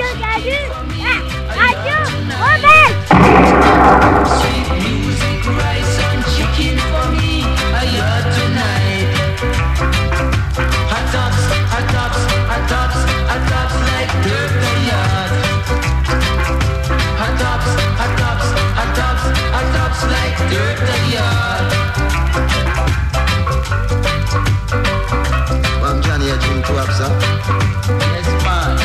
Radio Canu, Radio Rebelle. Sweet music, rice and chicken for me. I heard tonight. Hot tops, hot tops, hot tops, hot tops like dirt the yard. Hot tops, hot tops, hot tops, hot tops like dirt the yard. Mam Johnny, you drink two ups, huh? Yes, man.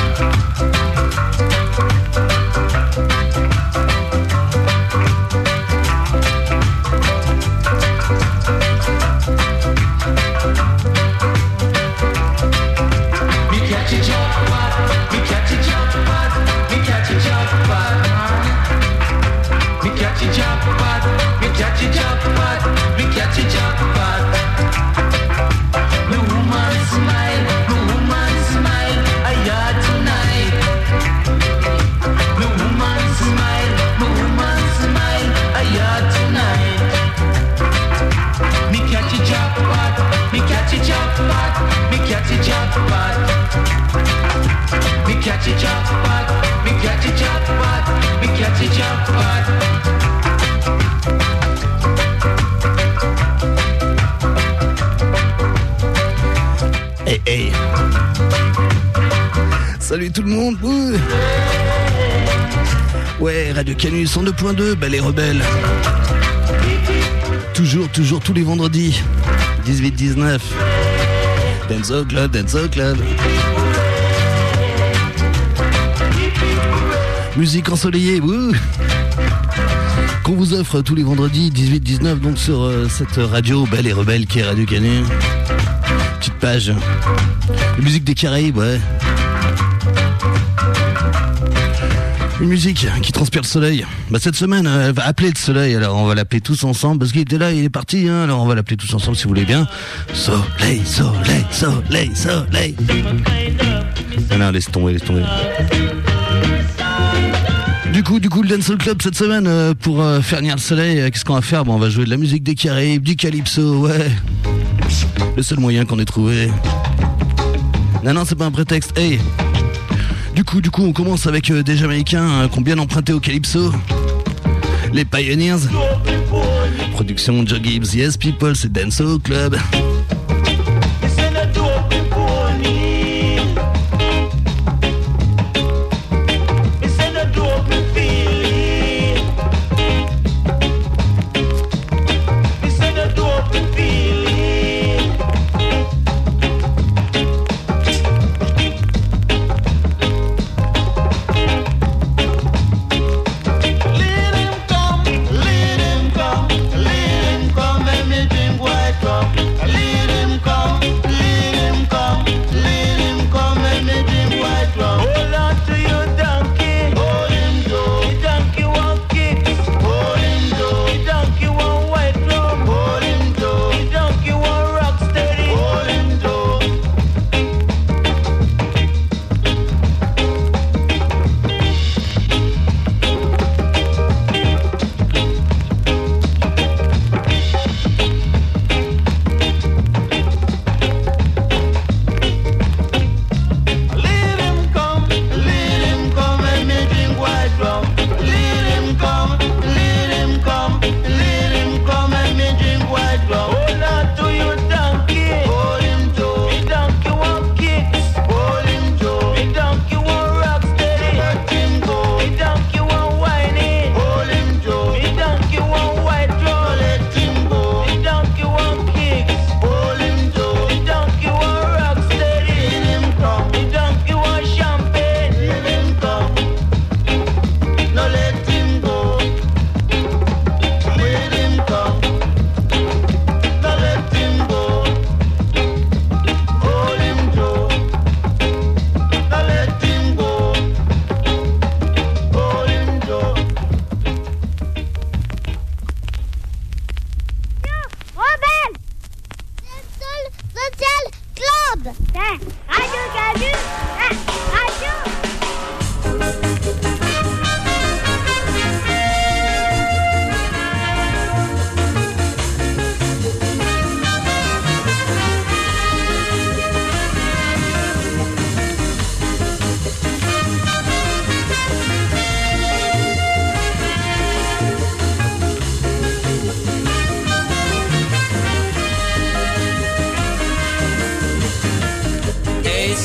Hey, hey. Salut tout le monde. Ouais, Radio Canu 102.2, bah les rebelles. Toujours tous les vendredis. 18-19. Denso Club. Musique ensoleillée, qu'on vous offre tous les vendredis 18-19 donc sur cette radio Belle et Rebelle qui est Radio Canu. Petite page. La musique des Caraïbes, ouais. Une musique qui transpire le soleil. Bah cette semaine, elle va appeler le soleil, alors on va l'appeler tous ensemble, parce qu'il était là, il est parti, hein, alors on va l'appeler tous ensemble si vous voulez bien. Soleil. Non, laisse tomber. Du coup, le Dancehall Club cette semaine, pour faire venir le soleil, qu'est-ce qu'on va faire? Bon, on va jouer de la musique des Caraïbes, du calypso, ouais. Le seul moyen qu'on ait trouvé. Non, c'est pas un prétexte, hey. Du coup, on commence avec des Jamaïcains qui ont bien emprunté au calypso. Les Pioneers. Production Joe Gibbs, Yes People, c'est Dancehall Club. Let him come, let me drink white rum. Let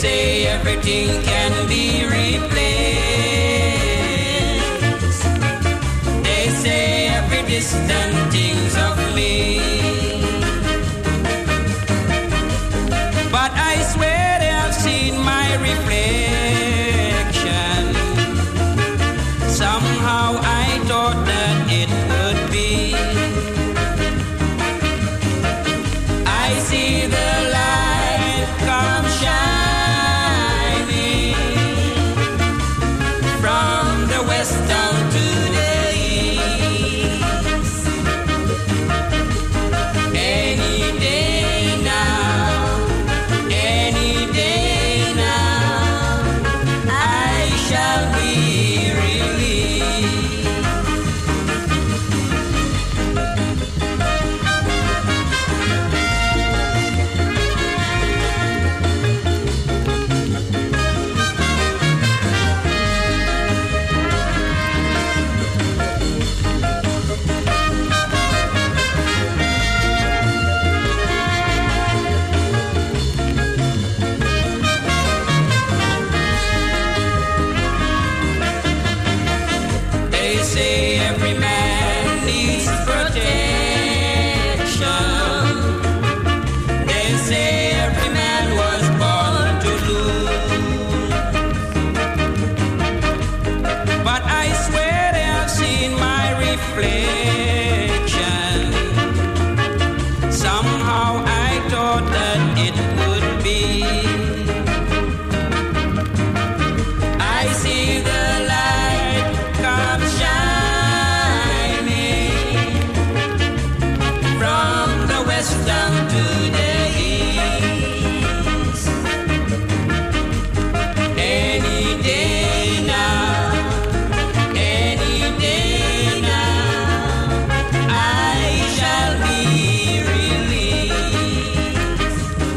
say everything can be replaced. They say every distant thing's of me. But I swear they have seen my reflection. Somehow I thought that it would be. I see the light come shining from the west down to the east. Any day now, any day now, I shall be released. They say every man needs protection. They say every man was born to lose. But I swear they have seen my reflection. Somehow I thought that it would be. I see the light come shining from the west down to the east. Any day now, any day now, I shall be released.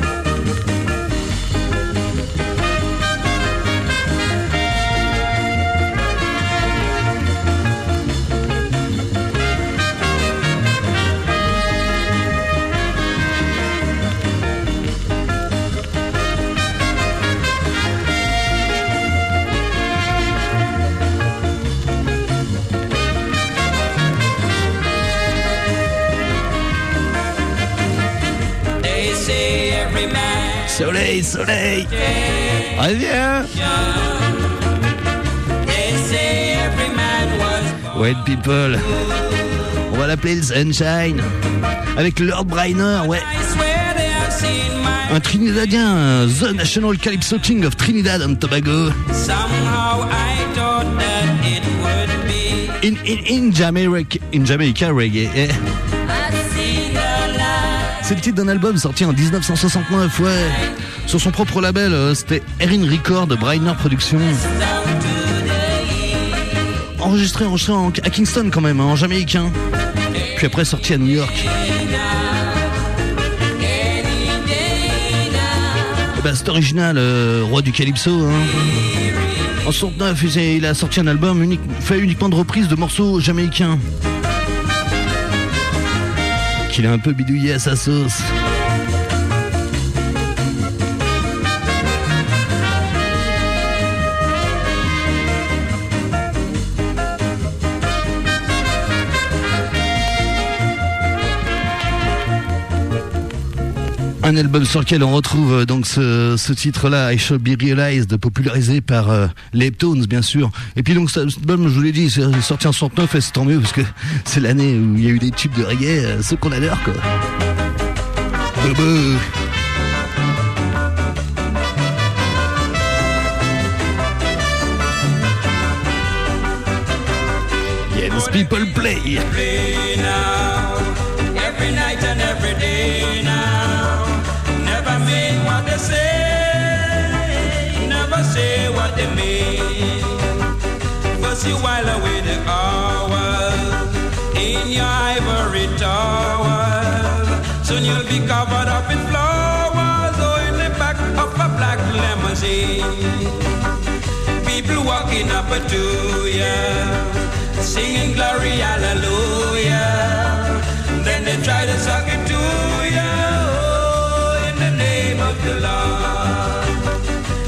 They say every man Soleil, soleil. Reviens. They say every man was born. White people. On va l'appeler le Sunshine. Avec Lord Bryner, ouais. I swear they have seen my. Un Trinidadien, The National Calypso King of Trinidad and Tobago. Somehow I thought that it would be. In Jamaica Reggae. I Eh. see the light. C'est le titre d'un album sorti en 1969, ouais. Sur son propre label, c'était Erin Record, Bryner Productions. Down to the east. Enregistré à Kingston quand même, hein, en jamaïcain. Puis après sorti à New York. Et bah c'est original, roi du Calypso. Hein. En 69, il a sorti un album fait uniquement de reprises de morceaux jamaïcains. Qu'il a un peu bidouillé à sa sauce. Un album sur lequel on retrouve donc ce titre-là, I Shall Be Realized, popularisé par les Heptones, bien sûr. Et puis donc cet album, je vous l'ai dit, c'est sorti en 69 et c'est tant mieux parce que c'est l'année où il y a eu des tubes de reggae, ceux qu'on adore, quoi. Bobo. Yes, people play. Play now, every night and every day now. Never mean what they say, never say what they mean. First you while away the hours in your ivory tower. Soon you'll be covered up in flowers or in the back of a black limousine. People walking up to you, singing glory, hallelujah. Then they try to suck it to you, oh, in the name of the Lord.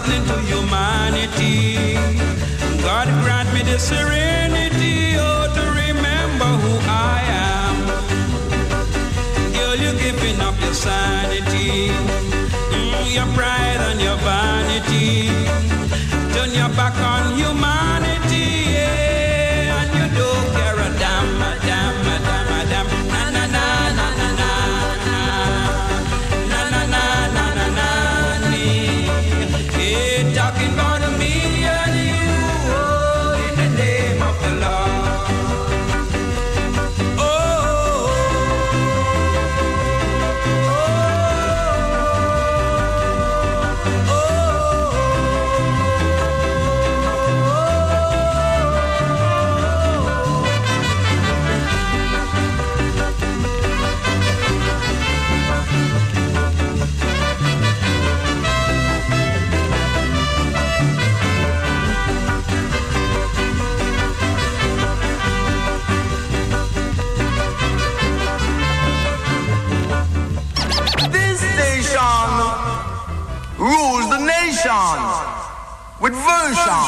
settling to humanity. God grant me the serenity, oh, to remember who I am. Girl, you're giving up your sanity, your pride and your vanity. Turn your back on humanity, yeah, and you don't care a damn, a damn, a damn, a damn. Na na na na na na na na na na na na. Yeah, talking about me and you, oh, in the name of the Lord. Rules the nation with version.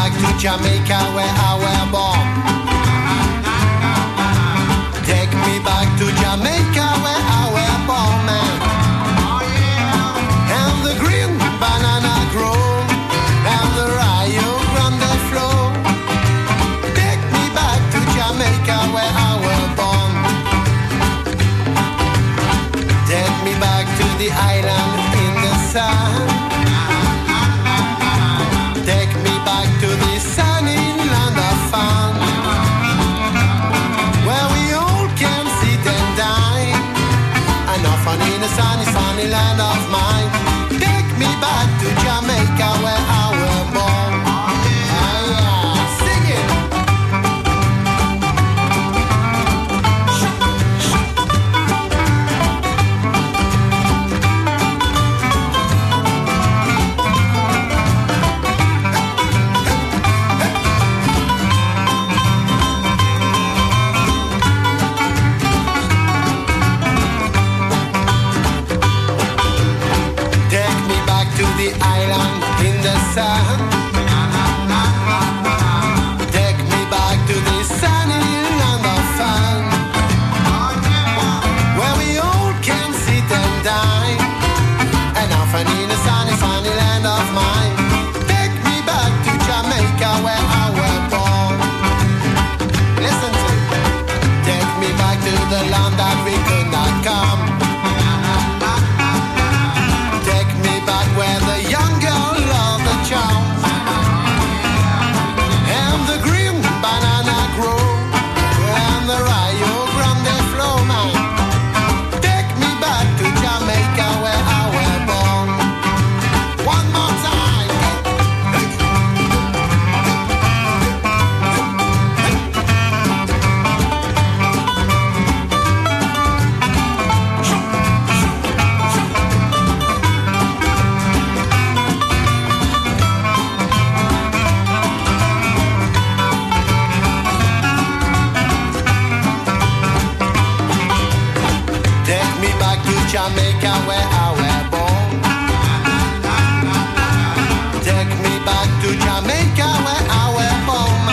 back to Jamaica where I was born. Take me back to Jamaica where I was born, man. And the green banana grow, and the Rio Grande flow. Take me back to Jamaica where I was born. Take me back to the island in the sun. Take me back to the sunny land of fun, where we all can sit and dine, and often in the sunny, sunny land of mine. Take me back to Jamaica where I was born. Sing it. The island in the sun. Take me back to the sunny land of fun, where we all can sit and dine, and often in the sunny, sunny land of mine. Take me back to Jamaica where I was born. Listen to it. Take me back to the land that we could not come. Where the young girl love the charm, and the green banana grow, and the Rio Grande flow, man. Take me back to Jamaica where I was born. One more time. Jamaica where I was born. Take me back to Jamaica where I was born.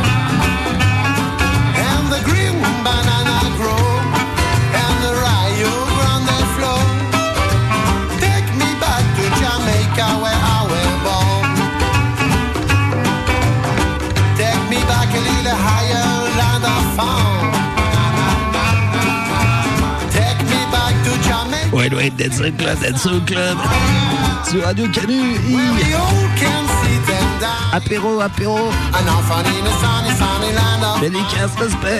And the green banana grow, and the Rio Grande flow. Take me back to Jamaica where I was born. Take me back a little higher, land of fun. Ouais, ouais, Dancehall Club sur Radio Canu. Apéro, apéro. Dédicace, respect.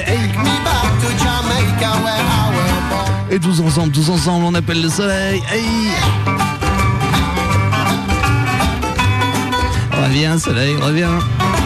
Et tous ensemble, on appelle le soleil. Hey. Reviens, soleil, reviens.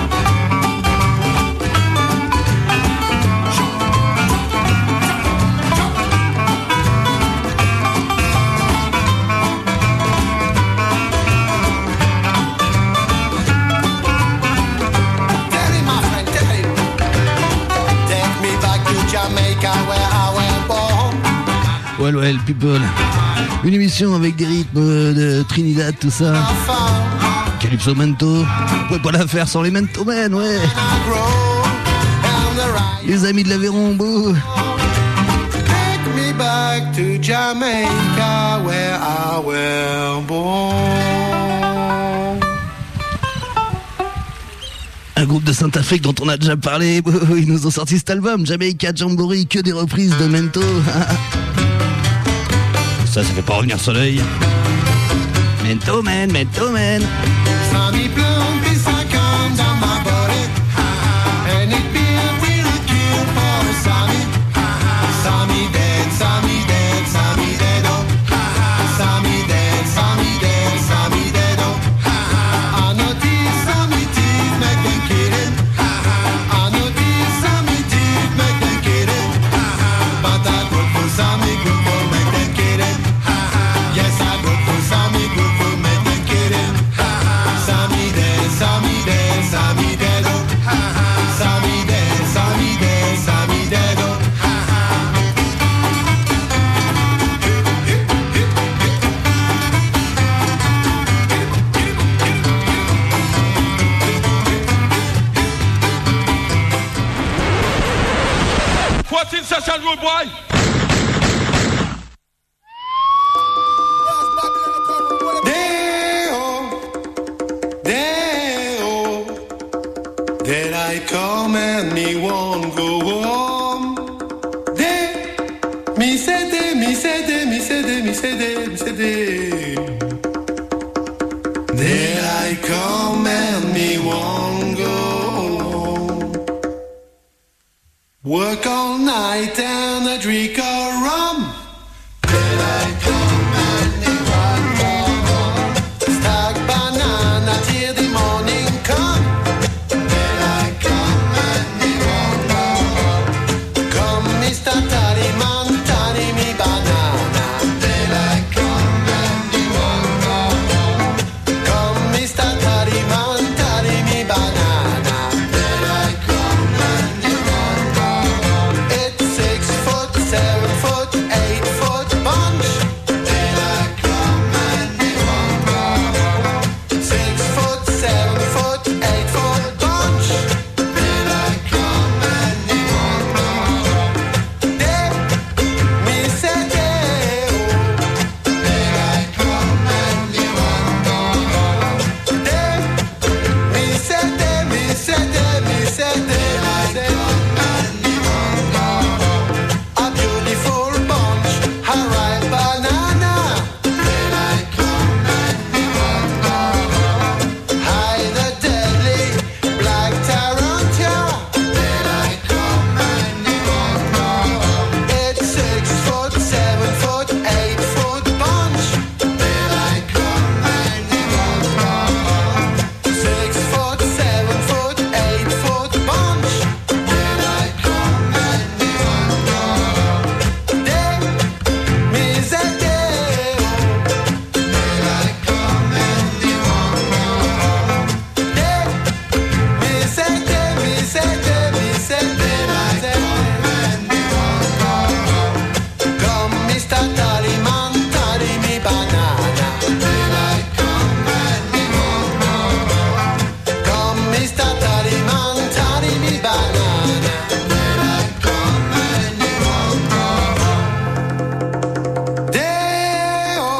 Well, people. Une émission avec des rythmes de Trinidad, tout ça. Calypso Mento. On pouvait pas la faire sans les Mento Men, ouais. Les amis de l'Aveyron, beau. Take me back to Jamaica where I was born. Un groupe de Saint-Afrique dont on a déjà parlé. Ils nous ont sorti cet album, Jamaica Jamboree, que des reprises de Mento. Ça fait pas revenir soleil. Mento Man, Mento Man. Sammy Plum, puis ça come dans ma body. And it be a really cute for Sammy. Sammy dead, Sammy dead, Sammy dead, oh. Sammy dead, Sammy dead, Sammy dead, oh. I notice Sammy teeth make them kill him. I notice Sammy teeth make them kill him. But I go for Sammy, go for make them kill him. Yes, I go for Sammy, go for make them kill him. Sammy dead. session, rude boy. Did I come and me won't go home? Me said it, me said it, me said it, me said it, me said it. Did I come and me won't go home? Work all night and I drink a rum. Did I come and me won't go home? Stack banana till the morning come. Mr. Tallyman, tally me banana. Till I come and me won't go home. Come, Mr. Tallyman, tally me banana. Till I come and me won't go home. It's 6 foot, 7 foot, 8 foot bunch. Till I come and me won't go home. 6 foot, 7 foot, 8 foot bunch. Till I come and me won't go home. Me said it, me said it, me said it. A beautiful bunch, a ripe banana. Hide a deadly black tarantula. It's 6 foot, 7 foot, 8 foot bunch. 6 foot, 7 foot, 8 foot bunch. Me said it, me said it, me said it, me said it. Come, Mr. Tallyman, tally me banana. Come, Mr. Tallyman, tally me banana. Deo,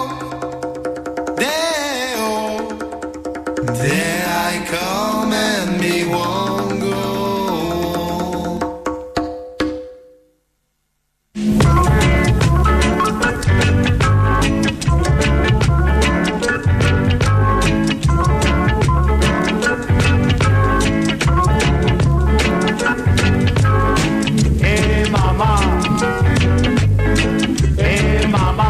Deo, there I come and me won't go. Hey mama, hey mama.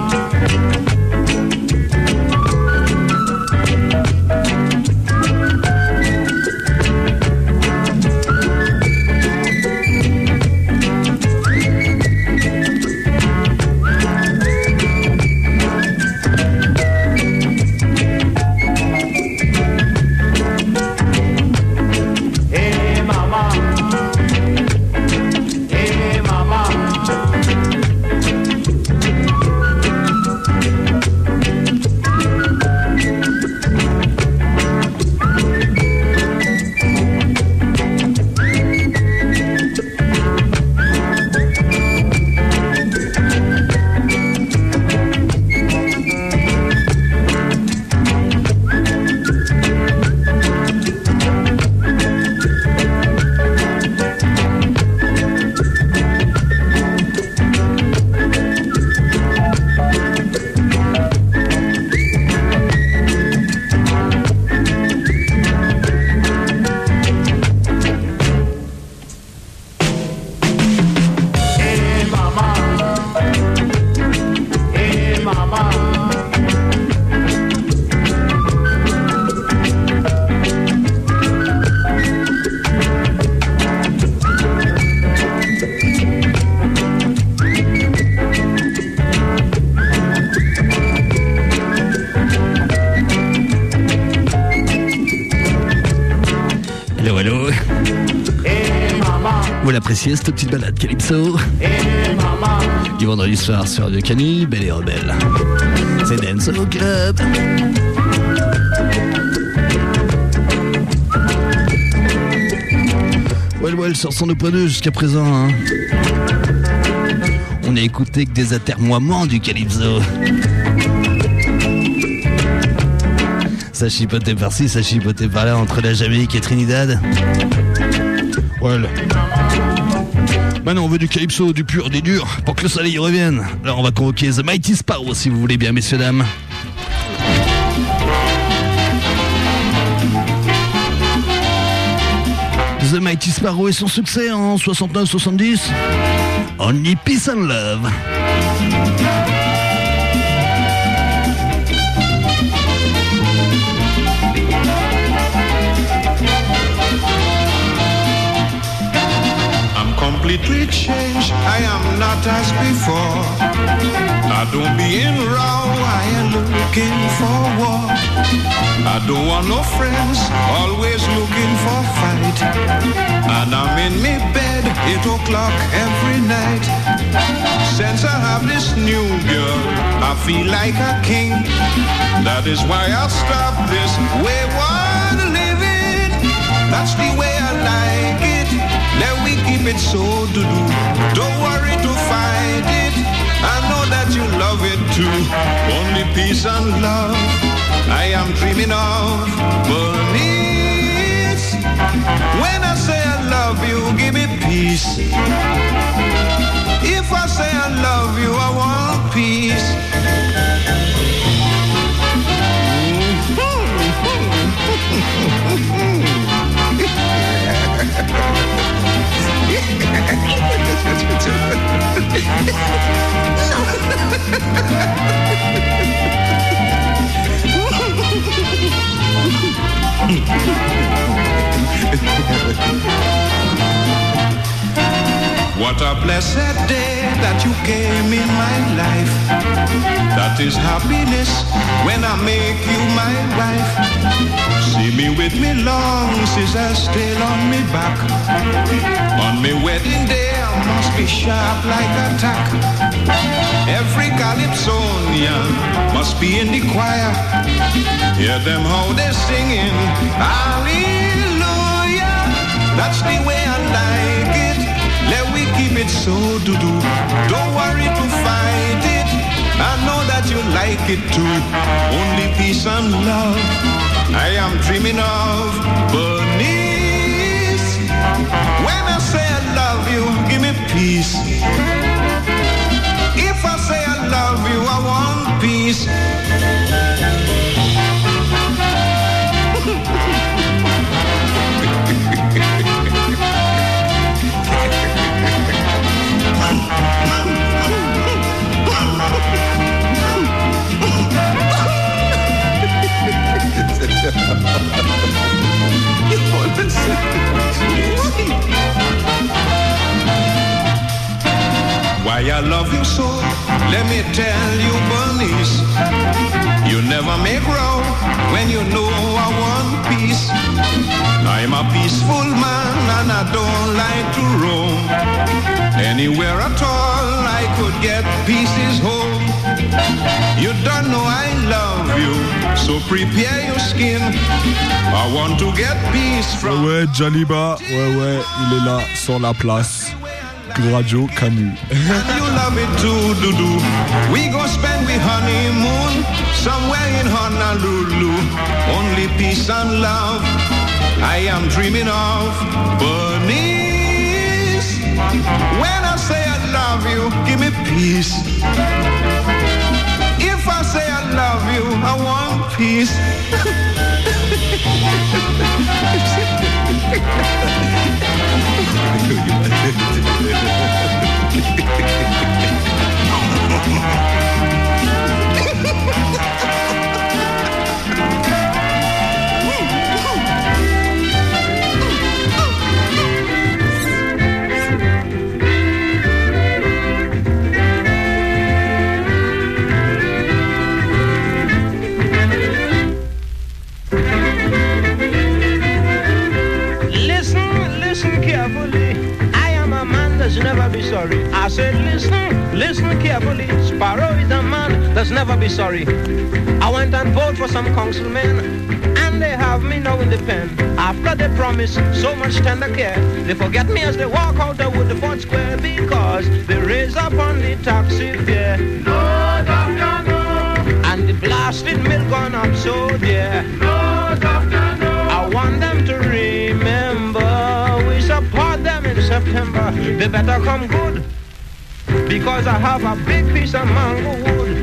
Hey mama, hey mama. Hey mama, hey mama. Hello, hello. Hey mama, Vous l'appréciez cette petite balade Calypso hey mama. du vendredi soir sur Radio Canu, Belle et Rebelle. C'est Dance au Club. Well, well, sur 102.2 jusqu'à présent. Hein. On a écouté que des atermoiements du calypso. Ça chipotait par-ci, ça chipotait par-là entre la Jamaïque et Trinidad. Voilà. Maintenant on veut du calypso, du pur, du dur, pour que le soleil revienne. Alors on va convoquer The Mighty Sparrow si vous voulez bien, messieurs, dames. The Mighty Sparrow et son succès en 69-70. Only Peace and Love. Completely changed, I am not as before. I don't be in row, I am looking for war. I don't want no friends, always looking for fight. And I'm in me bed, 8 o'clock every night. Since I have this new girl, I feel like a king. That is why I'll stop this wayward living. That's the way I like it. Let we keep it so do-do. Don't worry to find it. I know that you love it too. Only peace and love I am dreaming of. Bernice, when I say I love you, give me peace. If I say I love you, I want peace. What a blessed day that you came in my life. That is happiness when I make you my wife. See me with me long scissors still on me back. On me wedding day I must be sharp like a tack. Every calypsonian must be in the choir. Hear them how they're singing hallelujah. That's the way I like it. Let we keep it so do-do. Don't worry to fight it. I know that you like it too. Only peace and love I am dreaming of. Bernice, when I say I love you, give me peace. If I say I love you, I want peace. Why I love you so, let me tell you, Bernice. You never make row when you know I want peace. I'm a peaceful man and I don't like to roam. Anywhere at all I could get peace's home. You don't know I love you, so prepare your skin. I want to get peace from... Ouais, Jaliba, ouais, il est là, sur la place. Radio Canu. You love it too, do-do. We go spend we honeymoon somewhere in Honolulu. Only peace and love I am dreaming of. Bernice, when I say I love you, give me peace. If I say I love you, I want peace. Never be sorry. I said, listen carefully. Sparrow is a man that's never be sorry. I went and voted for some councilmen, and they have me now in the pen. After they promise so much tender care, they forget me as they walk out the Woodford Square because they raise up on the taxi fare. No, doctor, no. And the blasted milk gone up so dear. No, doctor, no. I want them to remember we support them in September. They better come good because I have a big piece of mango wood.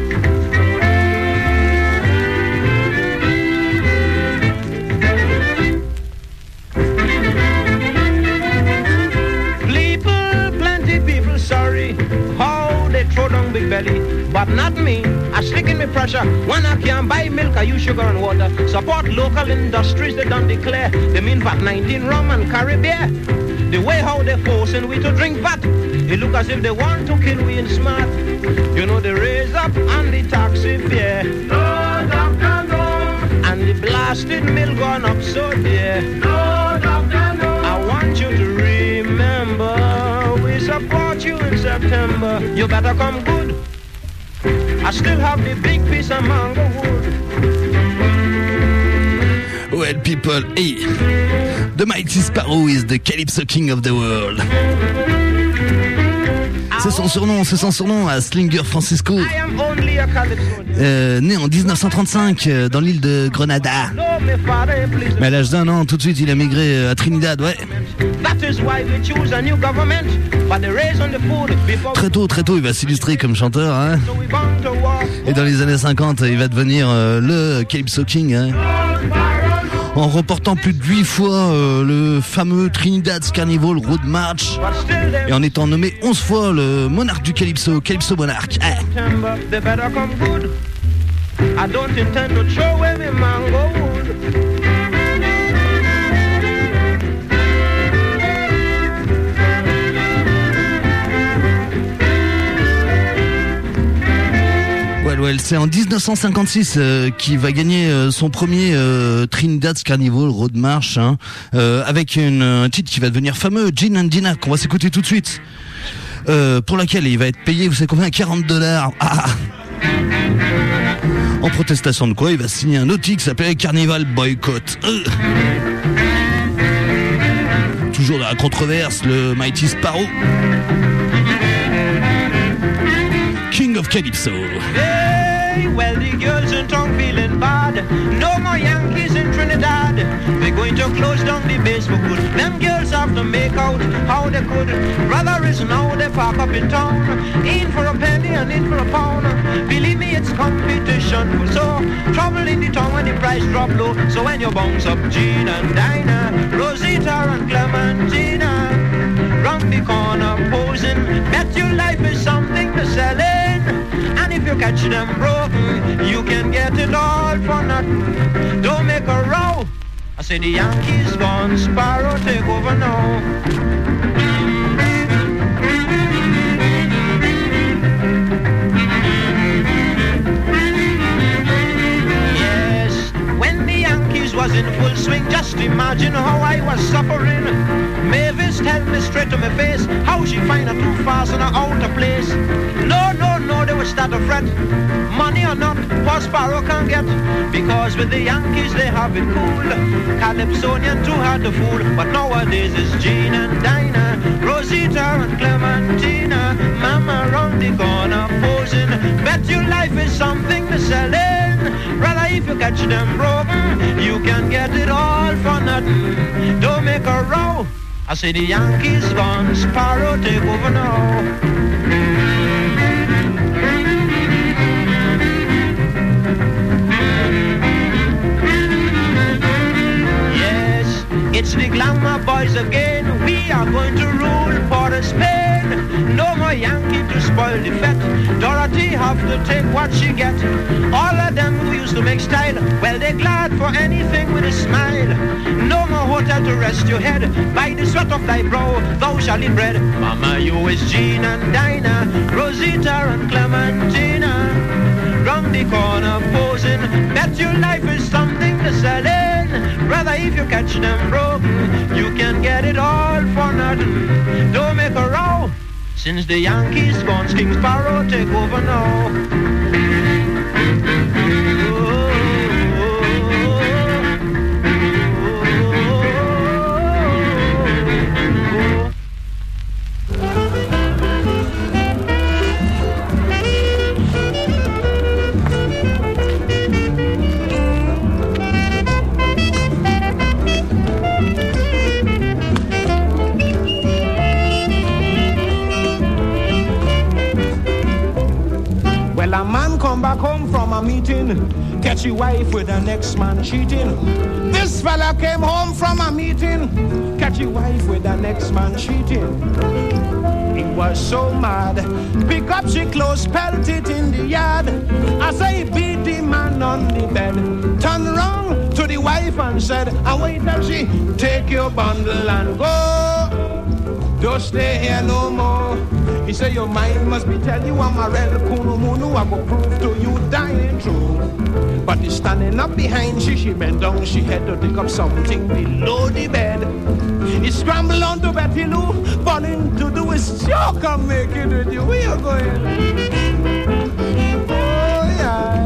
Sorry, how they throw down big belly, but not me. I stick in me pressure when I can't buy milk. I use sugar and water. Support local industries. They don't declare. They mean VAT 19 rum and Caribbean. The way how they forcing we to drink VAT, it look as if they want to kill we in smart. You know they raise up on the taxi fare. No, doctor, no. And the blasted milk gone up so dear. No, doctor, no. I want you to remember we support you in September. You better come good. I still have the big piece of mango wood. Well, people, hey, the Mighty Sparrow is the Calypso King of the world. C'est son surnom à Slinger Francisco. Né en 1935 dans l'île de Grenada. Mais à l'âge d'un an, tout de suite, il a migré à Trinidad, ouais. Très tôt, il va s'illustrer comme chanteur, hein. Et dans les années 50, il va devenir le Calypso King, hein. En remportant plus de 8 fois le fameux Trinidad's Carnival Road March et en étant nommé 11 fois le monarque du Calypso, Calypso Monarch. Well, c'est en 1956 qu'il va gagner son premier Trinidad's Carnival Road March, hein, avec un titre qui va devenir fameux, Gin and Dina, qu'on va s'écouter tout de suite, pour laquelle il va être payé, vous savez combien, $40. En protestation de quoi, il va signer un autre titre qui s'appelait Carnival Boycott. Toujours dans la controverse, le Mighty Sparrow, King of Calypso. Well, the girls in town feeling bad. No more Yankees in Trinidad. They're going to close down the base for good. Them girls have to make out how they could. Rather is now they park up in town. In for a penny and in for a pound. Believe me, it's competition. So trouble in the town when the price drop low. So when you bounce up Gin and Dinah, Rosita and Clementina, round the corner posing, bet your life is something to sell in. And if you catch them broken, you can get it all for nothing. Don't make a row. I say the Yankees gone, Sparrow take over now. Yes, when the Yankees was in full swing, just imagine how I was suffering. Mavis tell me straight to my face how she find her too fast and out of place. No, they would start to fret. Money or not, for Sparrow can't get. Because with the Yankees they have it cool. Calypsonian too hard to fool. But nowadays it's Gin and Dinah, Rosita and Clementina, Mama round the corner posing. Bet your life is something to sell in. Rather if you catch them broken, you can get it all for nothing. Don't make a row. I say the Yankees gone, Sparrow take over now. Yes, it's the glamour boys again. We are going to rule Port of Spain. No more Yankee to spoil the fete. Dorothy have to take what she get. All of them who used to make style, well, they're glad for anything with a smile. No more hotel to rest your head. By the sweat of thy brow, thou shalt eat bread. Mama, you is Gin and Dinah, Rosita and Clementina, round the corner posing. Bet your life is something to sell in. Rather if you catch them broken, you can get it all for nothing. Don't make a row. Since the Yankees gone, King Sparrow take over now. come back home from a meeting, catch your wife with the next man cheating. This fella came home from a meeting, catch your wife with the next man cheating. He was so mad, pick up she clothes, pelt it in the yard. As I beat the man on the bed, turn round to the wife and said, and wait till she take your bundle and go. Don't stay here no more. He said, your mind must be tell you I'm a real kunumunu. I go prove to you dying true. But he's standing up behind she bent down, she had to dig up something below the bed. He scrambled onto Betty Lou, falling to do his joke and make it with you. Where you going? Oh yeah.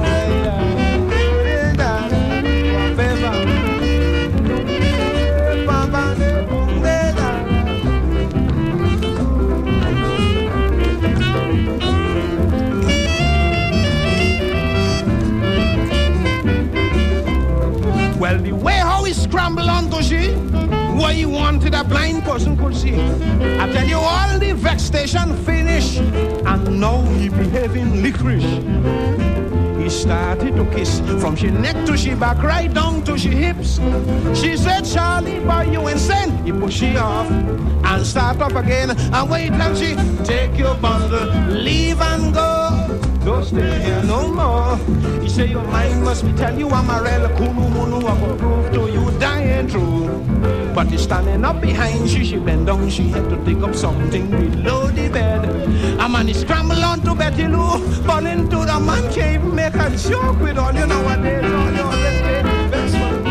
Well, the way how he scrambled onto she, what he wanted a blind person could see. I tell you, all the vexation finished, and now he behaving licorice. He started to kiss from she neck to she back, right down to she hips. She said, Charlie, boy, you insane. He push she off and start up again, and wait till she take your bundle, leave and go. Don't stay here no more. He say your mind must be tell you I'm a real kunumunu. I will prove to you dying true. But he's standing up behind she bent down, she had to dig up something below the bed. A man he scrambled onto Betty Lou, fall into the man cave, make a joke with all you know what they do. All you always say, that's what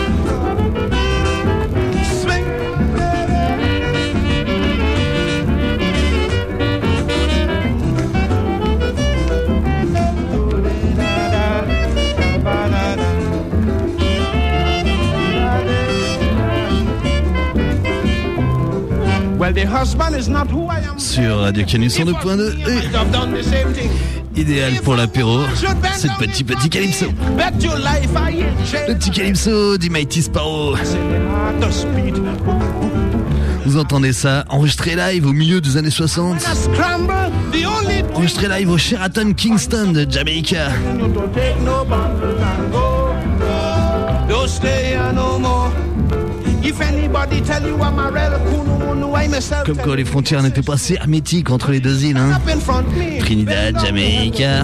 swing. Well, the husband is not who I am. Sur Radio Canus 102.2 idéal pour l'apéro, c'est le petit Calypso. Le petit Calypso du Mighty Sparrow. Vous entendez ça, enregistré live au milieu des années 60. Enregistré live au Sheraton Kingston de Jamaica. Comme quand les frontières n'étaient pas si hermétiques entre les deux îles, hein. Trinidad, Jamaica.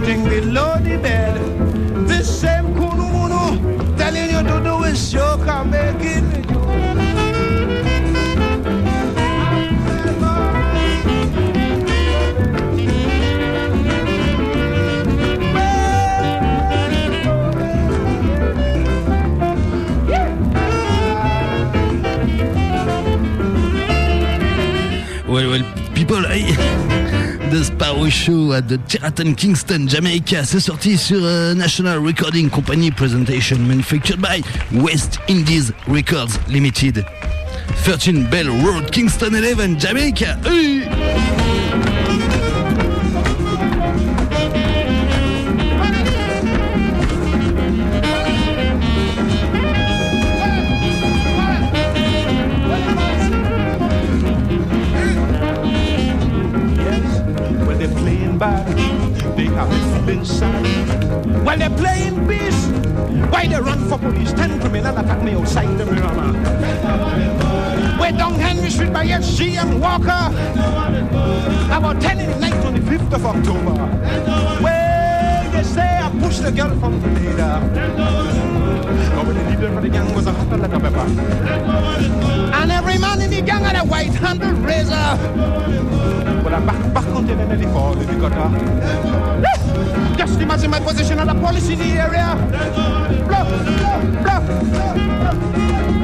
Well, people, hey. The Sparrow Show at the Sheraton Kingston, Jamaica. C'est sorti sur National Recording Company Presentation, manufactured by West Indies Records Limited. 13 Bell Road, Kingston 11, Jamaica. Hey. While they're playing peace, why they run for police? 10 criminals attack me outside the Miramar. We're down Henry Street by HG and Walker. About 10 in the night on the 5th of October. Well, they say I pushed the girl from the leader. But when the leader for the gang was a hotter like a pepper. And every man in the gang had a white-handled razor. But I'm back on the enemy for the gutter. Just imagine my position on the police in the area. Bluff, bluff, bluff, bluff.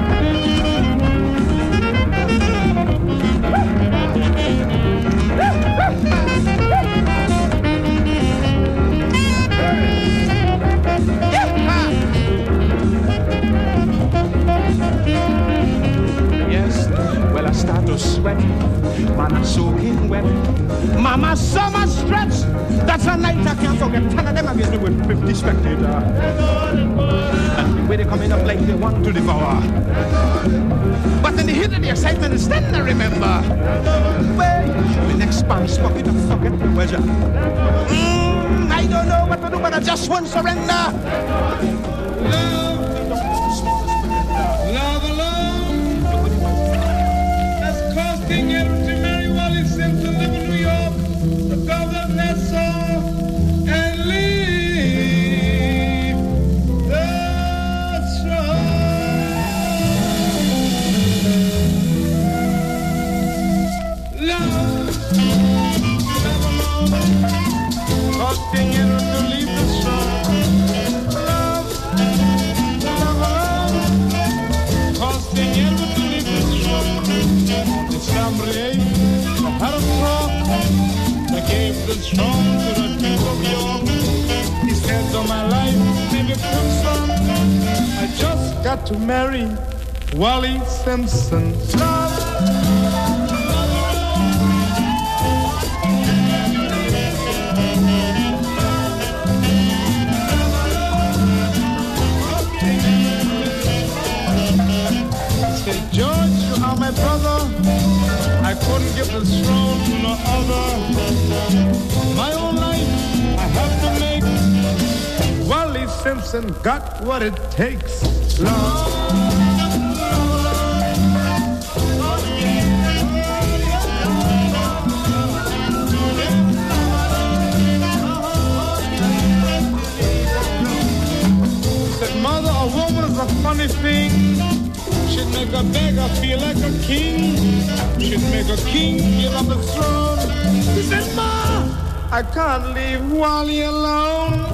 Yes, well I start to sweat. Man, I'm soaking wet. Mama, summer stretch. That's a night I can't forget. 10 of them against me with 50 spectators. And the way they coming up like they want to devour. But in the heat of the excitement, it's then I remember. Well, the next Spanish pocket, I forget the weather. I don't know what to do, but I just won't surrender. Love alone has caused King Edward to marry Wally Simpson, live in New York, the governor of Nassau, and leave the throne. Love alone caused King Edward to leave the throne. Had a talk, I gave the throne to the Duke of York. He said, all my life, baby Simpson, I just got to marry Wally Simpson. Said, George, you are my brother. I couldn't give the throne to no other. My own life I have to make. Wally Simpson got what it takes. Love. Said, mother, a woman is a funny thing. She'd make a beggar feel like a king. She'd make a king give up his throne. He said, Ma, I can't leave Wally alone.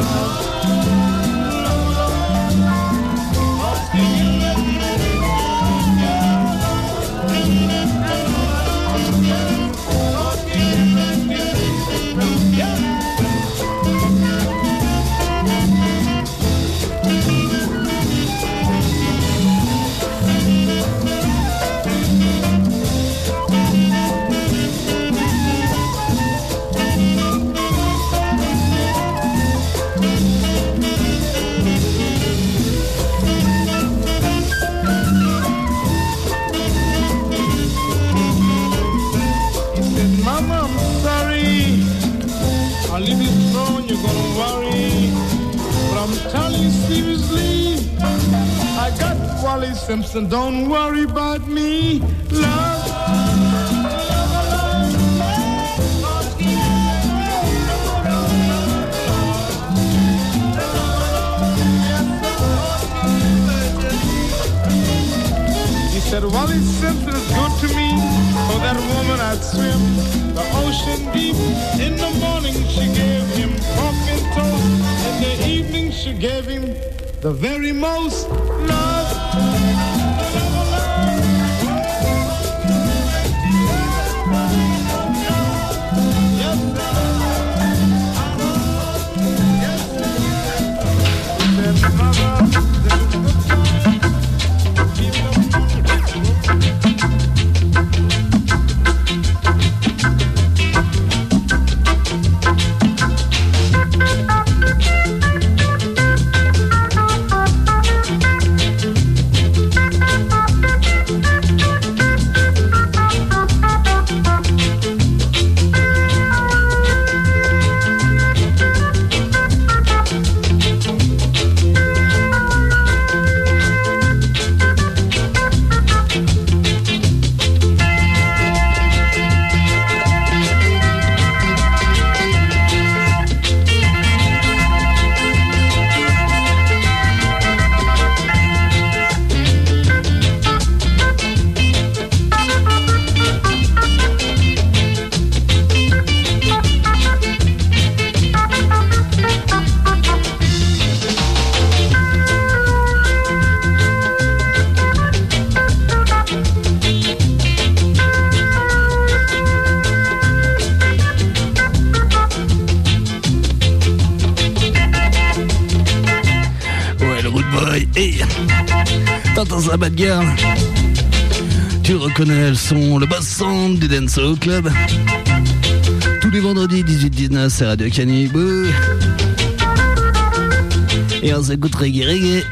I'll leave you alone, you're gonna worry. But I'm telling you seriously, I got Wally Simpson, don't worry about me. Love. He said, Wally Simpson is good to me. For that woman I'd swim the ocean deep. In the morning she gave him coffee and toast. In the evening she gave him the very most love. T'entends ça, bad girl? Tu reconnais le son, le bass sound du Dancehall Club. Tous les vendredis 18-19, c'est Radio Canibou. Et on s'écoute reggae.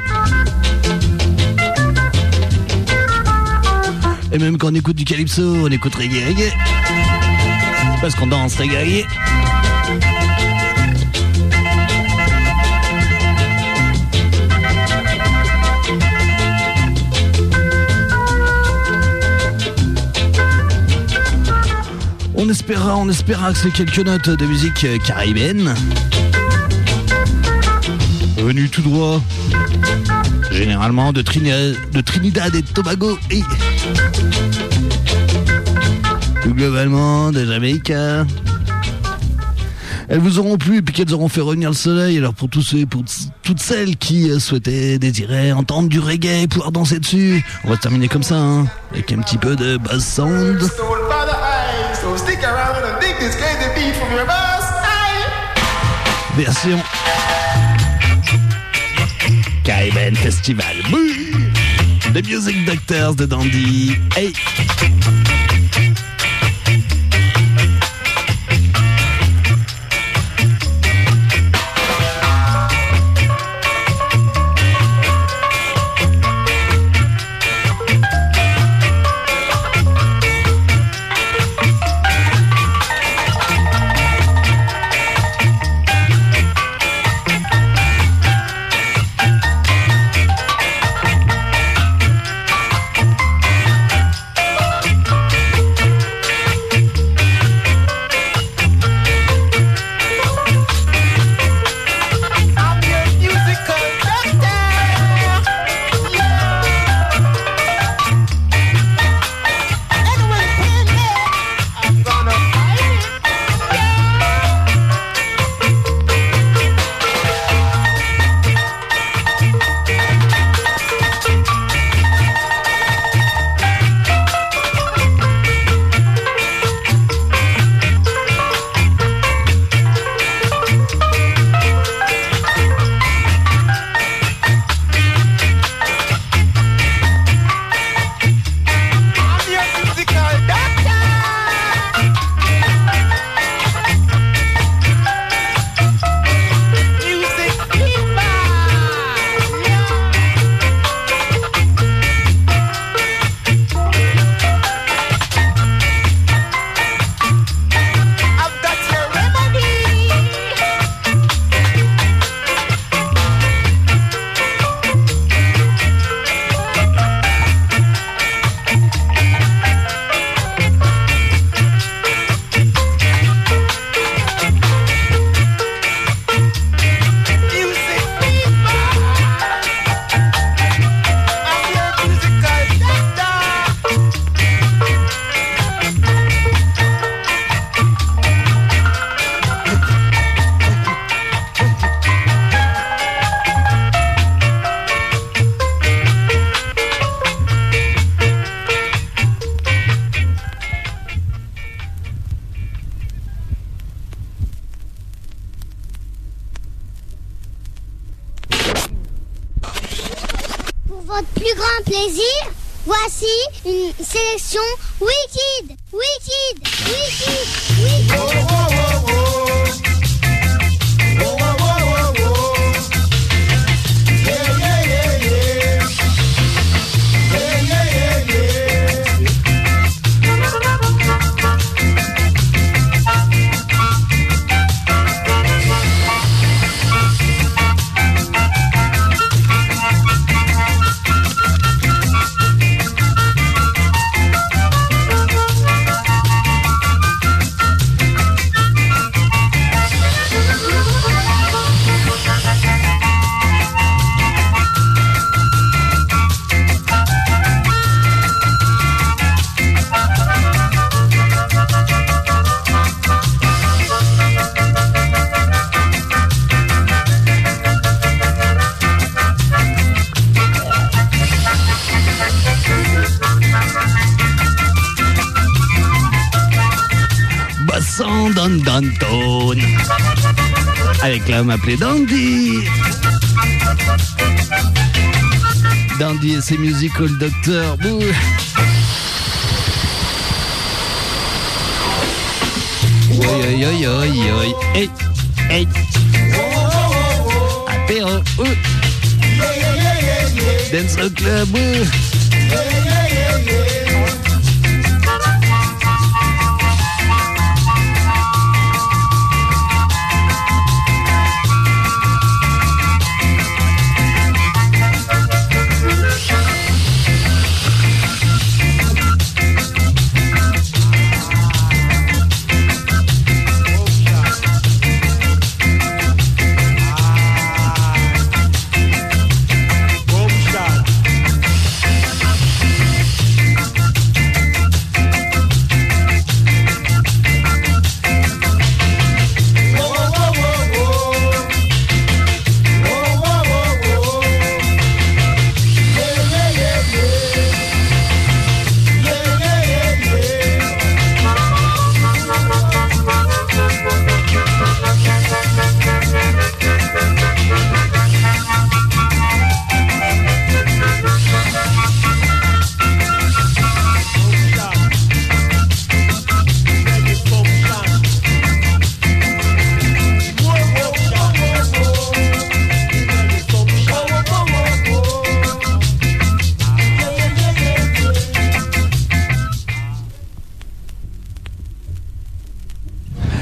Et même quand on écoute du calypso, on écoute reggae. Parce qu'on danse reggae. on espérera que c'est quelques notes de musique caribéenne. Venu tout droit, généralement de Trinidad et Tobago et tout globalement de Jamaïque. Elles vous auront plu et puis qu'elles auront fait revenir le soleil. Alors pour tous ceux, pour toutes celles qui désiraient entendre du reggae et pouvoir danser dessus, on va se terminer comme ça, hein, avec un petit peu de bass sound. Version Caribbean Festival. The Music Doctors de Dandy. Hey. votre plus grand plaisir, voici une sélection Wicked, Wicked, Wicked, Wicked. Danton avec l'homme appelé Dandy. Dandy et ses musical docteurs. Oi oi oi oi oi. Hey hey. Apéro. Dance au club.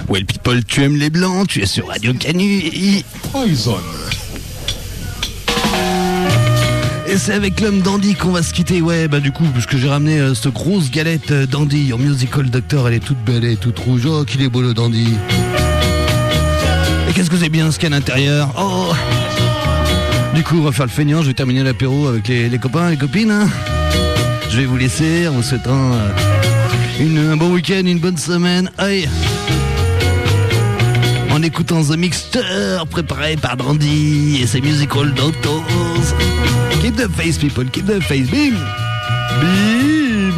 Well people, tu aimes les blancs, tu es sur Radio Canu. Poison. Et c'est avec l'homme Dandy qu'on va se quitter. Ouais, bah du coup, puisque j'ai ramené cette grosse galette Dandy, Your Musical Doctor, elle est toute belle, elle est toute rouge. Oh, qu'il est beau le Dandy. Et qu'est-ce que c'est bien ce qu'il y a à l'intérieur. Oh. Du coup, on va faire le feignant, je vais terminer l'apéro avec les copains, les copines. Hein. Je vais vous laisser en vous souhaitant un bon week-end, une bonne semaine. Aïe. En écoutant The Mixter préparé par Dandy et ses Musical Doctors. Keep the face, people, keep the face. Bim! Bim!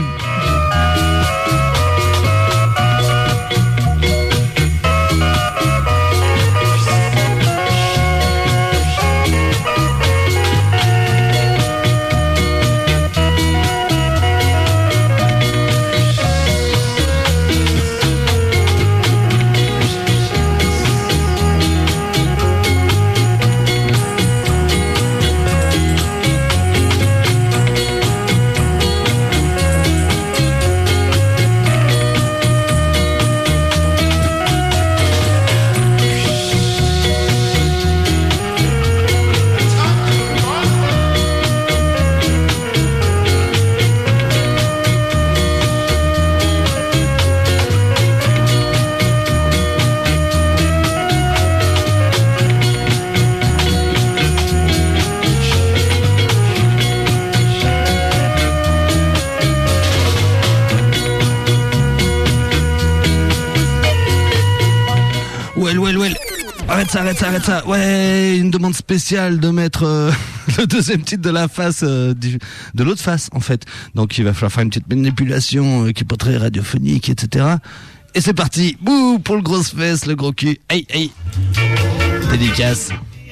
Arrête ça. Ouais, une demande spéciale de mettre le deuxième titre de la face, de l'autre face, en fait. Donc, il va falloir faire une petite manipulation qui est pas très radiophonique, etc. Et c'est parti. Bouh, pour le gros fesse, le gros cul. Hey. Dédicace.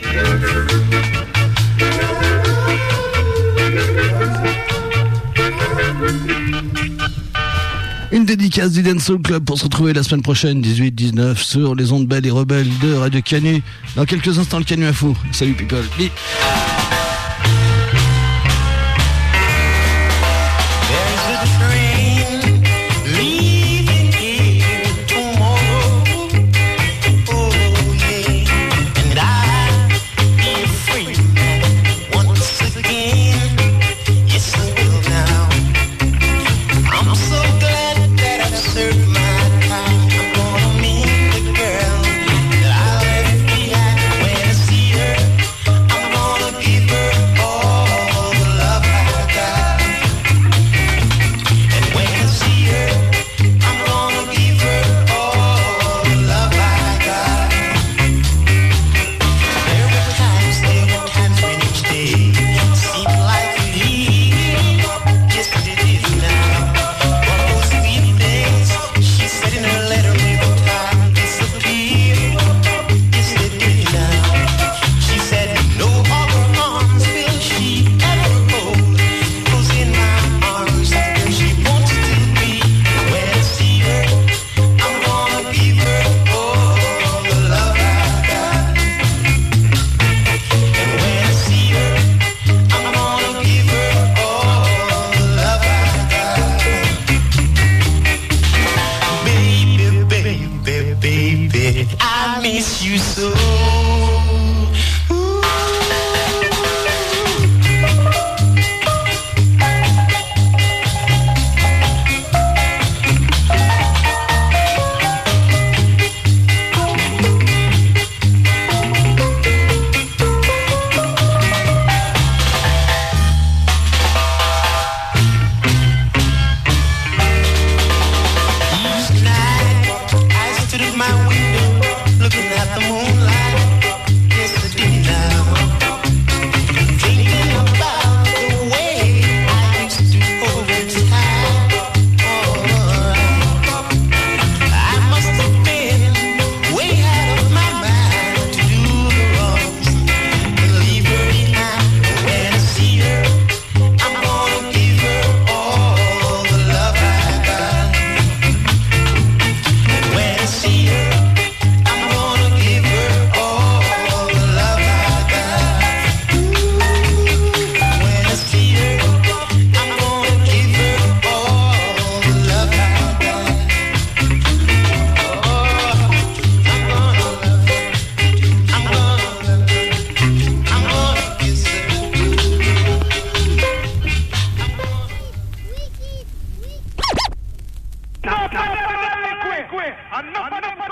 Une dédicace du Dancehall Club pour se retrouver la semaine prochaine, 18-19, sur les ondes belles et rebelles de Radio Canu. Dans quelques instants, le Canu Info. Salut people. Bye. Give Enough of them delinquent. Enough of them